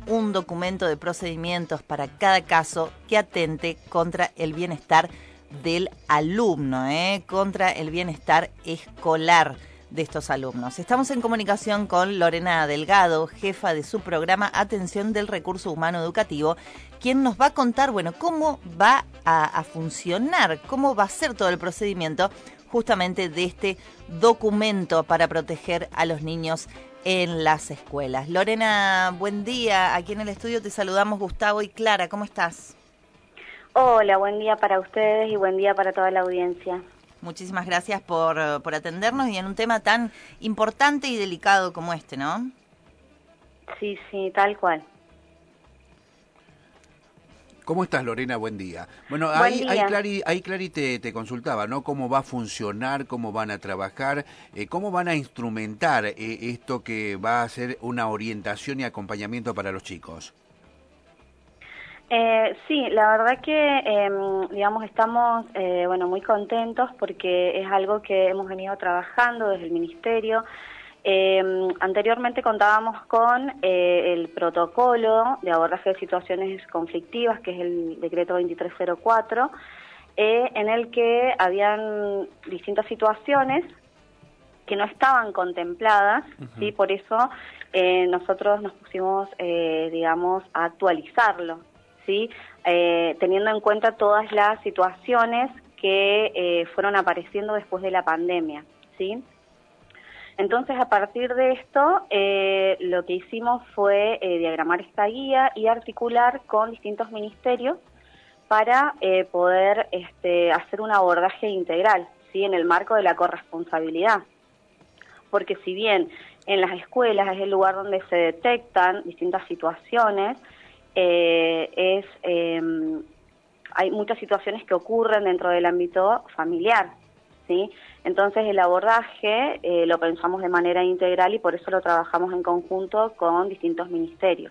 un documento de procedimientos para cada caso que atente contra el bienestar del alumno, contra el bienestar escolar de estos alumnos. Estamos en comunicación con Lorena Delgado, jefa de su programa Atención del Recurso Humano Educativo, quien nos va a contar, cómo va a funcionar, cómo va a ser todo el procedimiento justamente de este documento para proteger a los niños en las escuelas. Lorena, buen día. Aquí en el estudio te saludamos Gustavo y Clara. ¿Cómo estás? Hola, buen día para ustedes y buen día para toda la audiencia. Muchísimas gracias por atendernos y en un tema tan importante y delicado como este, ¿no? Sí, tal cual. ¿Cómo estás, Lorena? Buen día. Bueno, Buen día. ahí Clary te consultaba, ¿no? ¿Cómo va a funcionar, cómo van a trabajar, cómo van a instrumentar esto que va a ser una orientación y acompañamiento para los chicos? Sí, la verdad que, estamos, muy contentos porque es algo que hemos venido trabajando desde el Ministerio. Anteriormente contábamos con el protocolo de abordaje de situaciones conflictivas, que es el decreto 2304, en el que habían distintas situaciones que no estaban contempladas, ¿sí? Por eso nosotros nos pusimos, a actualizarlo, ¿sí? Teniendo en cuenta todas las situaciones que fueron apareciendo después de la pandemia, ¿sí? Entonces, a partir de esto, lo que hicimos fue diagramar esta guía y articular con distintos ministerios para poder hacer un abordaje integral, ¿sí? En el marco de la corresponsabilidad. Porque si bien en las escuelas es el lugar donde se detectan distintas situaciones, hay muchas situaciones que ocurren dentro del ámbito familiar, ¿sí? Entonces el abordaje lo pensamos de manera integral y por eso lo trabajamos en conjunto con distintos ministerios.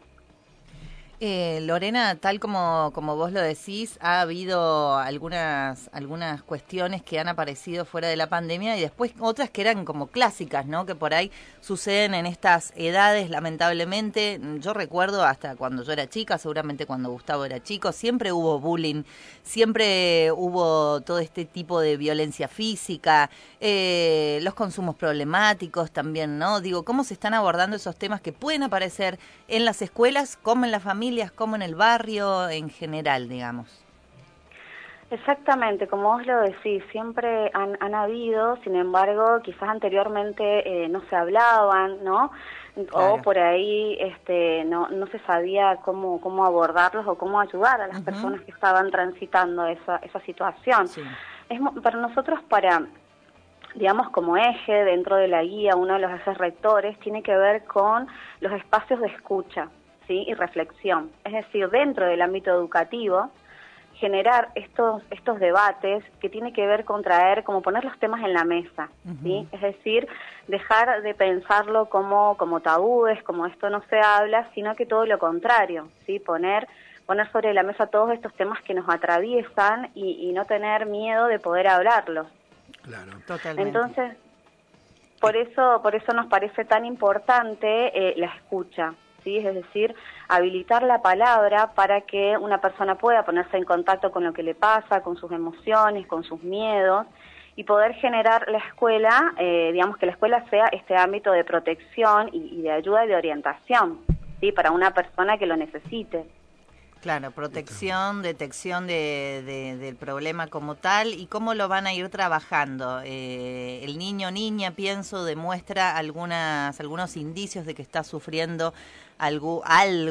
Lorena, tal como vos lo decís, ha habido algunas cuestiones que han aparecido fuera de la pandemia y después otras que eran como clásicas, ¿no? Que por ahí suceden en estas edades, lamentablemente. Yo recuerdo hasta cuando yo era chica, seguramente cuando Gustavo era chico, siempre hubo bullying, siempre hubo todo este tipo de violencia física, los consumos problemáticos también, ¿no? Digo, ¿cómo se están abordando esos temas que pueden aparecer en las escuelas como en la familia, como en el barrio en general, digamos? Exactamente, como vos lo decís, siempre han habido, sin embargo, quizás anteriormente no se hablaban, ¿no? Claro. O por ahí no se sabía cómo abordarlos o cómo ayudar a las personas que estaban transitando esa situación. Sí. Para nosotros, digamos, como eje dentro de la guía, uno de los ejes rectores tiene que ver con los espacios de escucha, ¿sí? Y reflexión. Es decir, dentro del ámbito educativo, generar estos debates que tiene que ver con traer, como poner los temas en la mesa, ¿sí? Es decir, dejar de pensarlo como tabúes, como esto no se habla, sino que todo lo contrario, ¿sí? Poner sobre la mesa todos estos temas que nos atraviesan y no tener miedo de poder hablarlos. Claro, totalmente. Entonces, por eso nos parece tan importante la escucha, ¿sí? Es decir, habilitar la palabra para que una persona pueda ponerse en contacto con lo que le pasa, con sus emociones, con sus miedos, y poder generar la escuela, que la escuela sea este ámbito de protección y de ayuda y de orientación, ¿sí? Para una persona que lo necesite. Claro, protección, detección del problema como tal, y cómo lo van a ir trabajando. El niño o niña, pienso, demuestra algunos indicios de que está sufriendo algo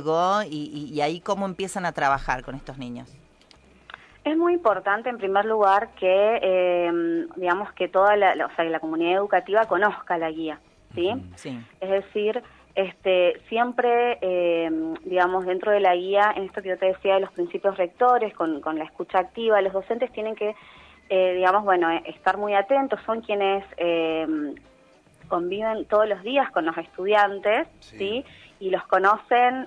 y ahí cómo empiezan a trabajar con estos niños. Es muy importante, en primer lugar, que que toda la comunidad educativa conozca la guía, ¿sí? Sí. Es decir, siempre, dentro de la guía, en esto que yo te decía de los principios rectores, con la escucha activa, los docentes tienen que, estar muy atentos, son quienes conviven todos los días con los estudiantes, ¿sí? Y los conocen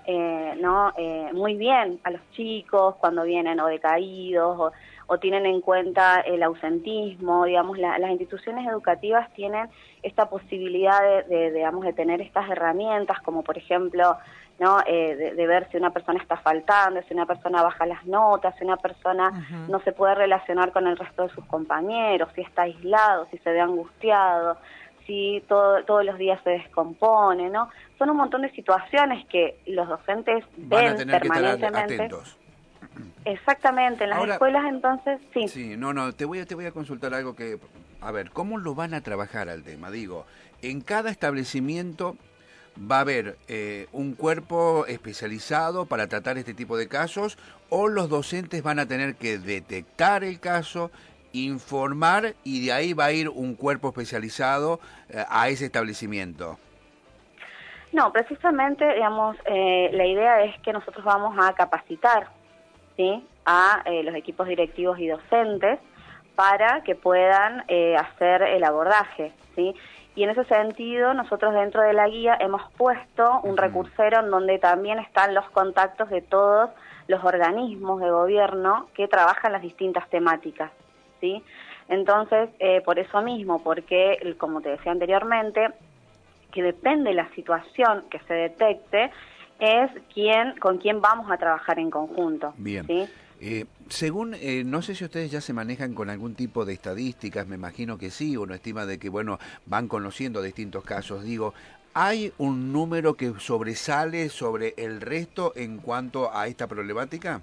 muy bien a los chicos cuando vienen o decaídos o tienen en cuenta el ausentismo. Digamos, las instituciones educativas tienen esta posibilidad de tener estas herramientas, como por ejemplo ¿no? De ver si una persona está faltando, si una persona baja las notas, si una persona no se puede relacionar con el resto de sus compañeros, si está aislado, si se ve angustiado, si todos los días se descompone, ¿no? Son un montón de situaciones que los docentes ven permanentemente. Atentos. Exactamente, en las escuelas entonces, sí. Sí, te voy a consultar algo que, a ver, ¿cómo lo van a trabajar al tema? Digo, en cada establecimiento va a haber un cuerpo especializado para tratar este tipo de casos, o los docentes van a tener que detectar el caso, informar, y de ahí va a ir un cuerpo especializado a ese establecimiento. No, precisamente, digamos, la idea es que nosotros vamos a capacitar, ¿sí?, a los equipos directivos y docentes para que puedan hacer el abordaje, ¿sí? Y en ese sentido, nosotros dentro de la guía hemos puesto un recursero en donde también están los contactos de todos los organismos de gobierno que trabajan las distintas temáticas, ¿sí? Entonces, por eso mismo, porque, como te decía anteriormente, que depende de la situación que se detecte, es con quién vamos a trabajar en conjunto. Bien. ¿Sí? Según, no sé si ustedes ya se manejan con algún tipo de estadísticas, me imagino que sí, uno estima de que, bueno, van conociendo distintos casos. Digo, ¿hay un número que sobresale sobre el resto en cuanto a esta problemática?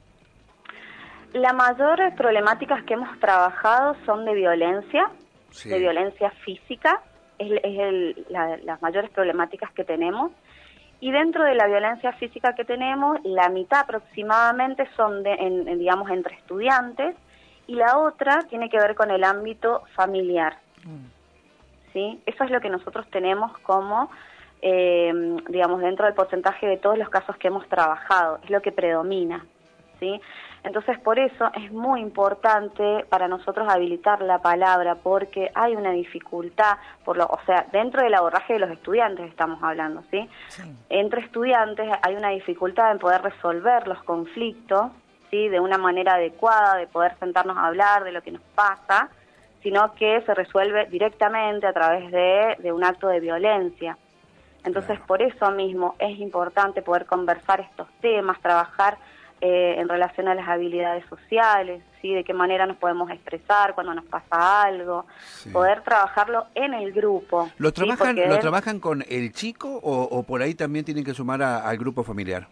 Las mayores problemáticas que hemos trabajado son de violencia, Sí. de violencia física, las mayores problemáticas que tenemos. Y dentro de la violencia física que tenemos, la mitad aproximadamente son, digamos, entre estudiantes, y la otra tiene que ver con el ámbito familiar. ¿Sí? Eso es lo que nosotros tenemos como, digamos, dentro del porcentaje de todos los casos que hemos trabajado, es lo que predomina, ¿sí? Entonces, por eso es muy importante para nosotros habilitar la palabra, porque hay una dificultad, o sea, dentro del abordaje de los estudiantes estamos hablando, ¿sí? Sí. Entre estudiantes hay una dificultad en poder resolver los conflictos, ¿sí?, de una manera adecuada, de poder sentarnos a hablar de lo que nos pasa, sino que se resuelve directamente a través de un acto de violencia. Entonces, por eso mismo es importante poder conversar estos temas, trabajar en relación a las habilidades sociales, ¿sí?, de qué manera nos podemos expresar cuando nos pasa algo, sí, poder trabajarlo en el grupo. ¿Lo trabajan, ¿sí?, ¿lo trabajan con el chico o por ahí también tienen que sumar al grupo familiar?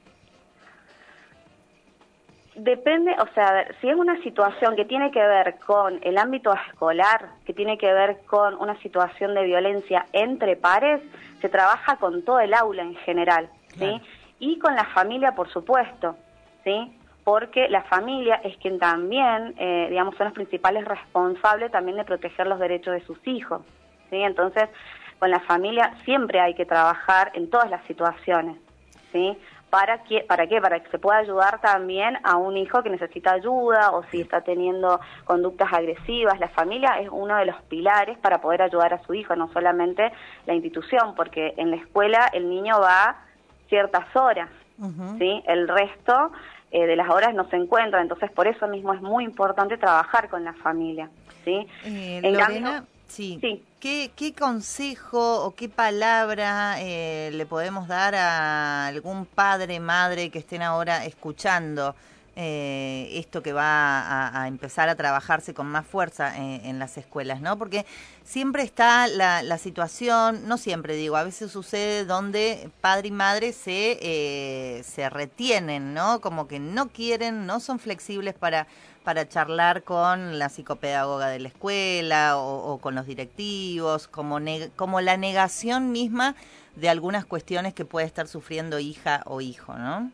Depende, o sea, si es una situación que tiene que ver con el ámbito escolar, que tiene que ver con una situación de violencia entre pares, se trabaja con todo el aula en general, ¿sí? Claro. Y con la familia, por supuesto, ¿sí? Porque la familia es quien también, digamos, son los principales responsables también de proteger los derechos de sus hijos, ¿sí? Entonces, con la familia siempre hay que trabajar en todas las situaciones, ¿sí? ¿Para qué? Para que se pueda ayudar también a un hijo que necesita ayuda o si está teniendo conductas agresivas. La familia es uno de los pilares para poder ayudar a su hijo, no solamente la institución, porque en la escuela el niño va ciertas horas, ¿sí? El resto de las horas no se encuentra, entonces por eso mismo es muy importante trabajar con la familia, ¿sí? En Lorena, cambio, sí. ¿Qué consejo o qué palabra le podemos dar a algún padre, madre que estén ahora escuchando esto que va a empezar a trabajarse con más fuerza en las escuelas, ¿no? Porque siempre está la situación, no siempre digo, a veces sucede donde padre y madre se retienen, ¿no? Como que no quieren, no son flexibles para charlar con la psicopedagoga de la escuela o con los directivos, como la negación misma de algunas cuestiones que puede estar sufriendo hija o hijo, ¿no?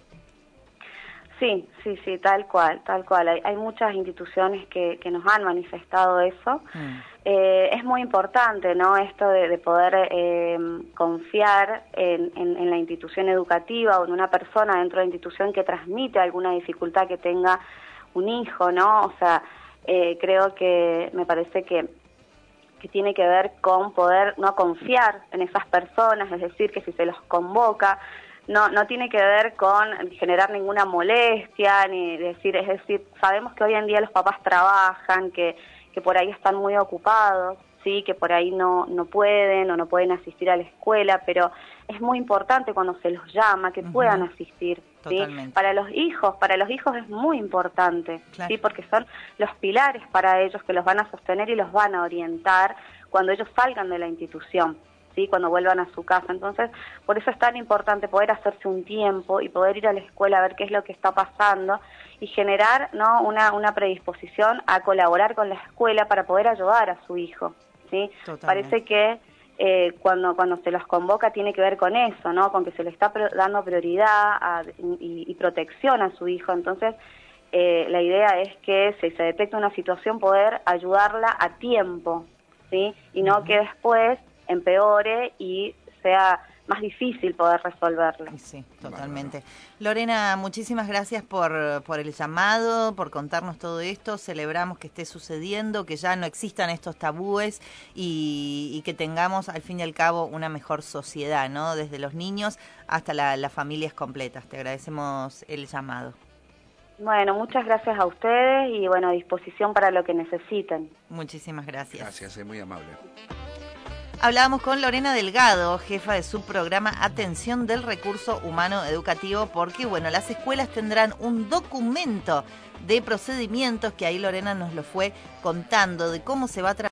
Sí, tal cual. Hay muchas instituciones que nos han manifestado eso. Es muy importante, ¿no?, esto de poder confiar en la institución educativa o en una persona dentro de la institución que transmite alguna dificultad que tenga un hijo, ¿no? O sea, creo que me parece que tiene que ver con poder no confiar en esas personas, es decir, que si se los convoca, no tiene que ver con generar ninguna molestia, ni decir, es decir, sabemos que hoy en día los papás trabajan, que por ahí están muy ocupados, sí, que por ahí no pueden o no pueden asistir a la escuela, pero es muy importante cuando se los llama que puedan asistir. ¿sí? Para los hijos es muy importante, claro. ¿sí? Porque son los pilares para ellos que los van a sostener y los van a orientar cuando ellos salgan de la institución, ¿sí? Cuando vuelvan a su casa. Entonces, por eso es tan importante poder hacerse un tiempo y poder ir a la escuela a ver qué es lo que está pasando y generar, ¿no?, una predisposición a colaborar con la escuela para poder ayudar a su hijo, ¿sí? Parece que cuando se los convoca tiene que ver con eso, ¿no? Con que se le está dando prioridad y protección a su hijo. Entonces, la idea es que si se detecta una situación, poder ayudarla a tiempo, ¿sí? Y no que después empeore y sea más difícil poder resolverla. Sí, totalmente. Lorena, muchísimas gracias por el llamado, por contarnos todo esto. Celebramos que esté sucediendo, que ya no existan estos tabúes y que tengamos al fin y al cabo una mejor sociedad, ¿no? Desde los niños hasta las familias completas. Te agradecemos el llamado. Bueno, muchas gracias a ustedes y bueno, a disposición para lo que necesiten. Muchísimas gracias. Gracias, es muy amable. Hablábamos con Lorena Delgado, jefa de subprograma Atención del Recurso Humano Educativo, porque bueno, las escuelas tendrán un documento de procedimientos que ahí Lorena nos lo fue contando de cómo se va a trabajar